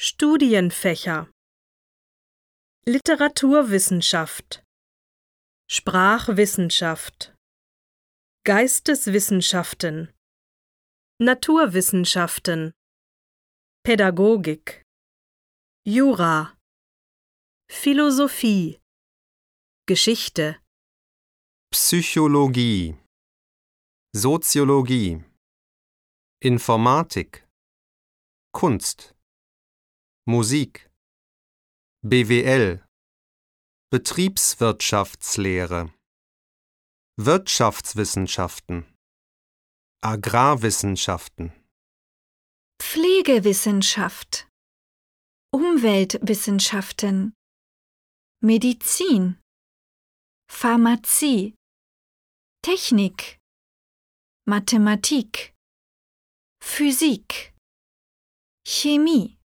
Studienfächer: Literaturwissenschaft, Sprachwissenschaft, Geisteswissenschaften, Naturwissenschaften, Pädagogik, Jura, Philosophie, Geschichte, Psychologie, Soziologie, Informatik, Kunst, Musik, BWL, Betriebswirtschaftslehre, Wirtschaftswissenschaften, Agrarwissenschaften, Pflegewissenschaft, Umweltwissenschaften, Medizin, Pharmazie, Technik, Mathematik, Physik, Chemie.